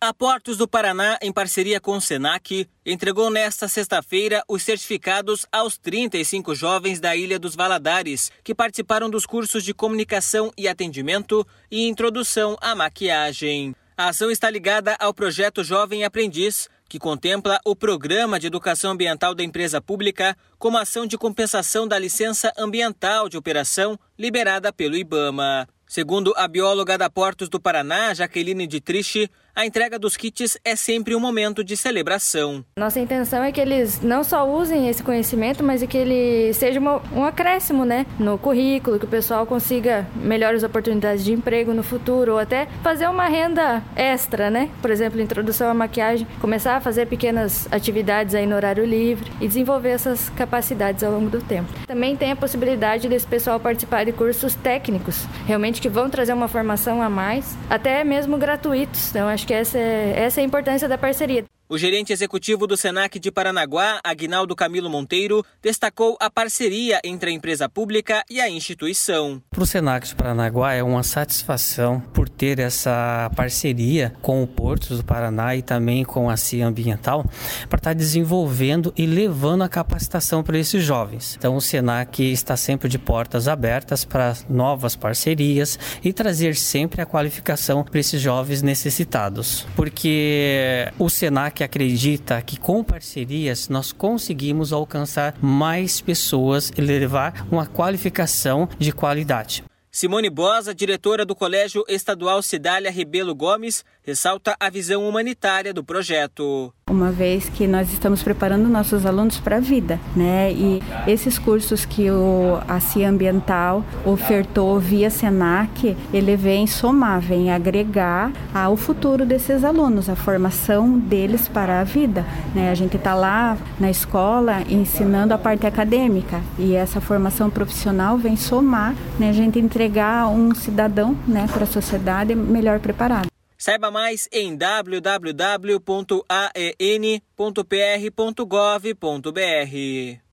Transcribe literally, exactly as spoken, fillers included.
A Portos do Paraná, em parceria com o Senac, entregou nesta sexta-feira os certificados aos trinta e cinco jovens da Ilha dos Valadares, que participaram dos cursos de comunicação e atendimento e introdução à maquiagem. A ação está ligada ao projeto Jovem Aprendiz, que contempla o Programa de Educação Ambiental da empresa pública como ação de compensação da licença ambiental de operação liberada pelo IBAMA. Segundo a bióloga da Portos do Paraná, Jaqueline Dietrich, a entrega dos kits é sempre um momento de celebração. Nossa intenção é que eles não só usem esse conhecimento, mas é que ele seja uma, um acréscimo, né, no currículo, que o pessoal consiga melhores oportunidades de emprego no futuro, ou até fazer uma renda extra, né? Por exemplo, introdução à maquiagem, começar a fazer pequenas atividades aí no horário livre e desenvolver essas capacidades ao longo do tempo. Também tem a possibilidade desse pessoal participar de cursos técnicos, realmente que vão trazer uma formação a mais, até mesmo gratuitos. Então, acho que essa é, essa é a importância da parceria. O gerente executivo do Senac de Paranaguá, Aguinaldo Camilo Monteiro, destacou a parceria entre a empresa pública e a instituição. Para o Senac de Paranaguá é uma satisfação por ter essa parceria com o Portos do Paraná e também com a C I A Ambiental para estar desenvolvendo e levando a capacitação para esses jovens. Então o Senac está sempre de portas abertas para novas parcerias e trazer sempre a qualificação para esses jovens necessitados. Porque o Senac que acredita que com parcerias nós conseguimos alcançar mais pessoas e levar uma qualificação de qualidade. Simone Bosa, diretora do Colégio Estadual Cidália Rebelo Gomes, ressalta a visão humanitária do projeto. Uma vez que nós estamos preparando nossos alunos para a vida, né? E esses cursos que o, a C I A Ambiental ofertou via Senac, ele vem somar, vem agregar ao futuro desses alunos, a formação deles para a vida, né? A gente está lá na escola ensinando a parte acadêmica e essa formação profissional vem somar, né? A gente entregar um cidadão, né, para a sociedade melhor preparado. Saiba mais em w w w ponto a e n ponto p r ponto gov ponto b r.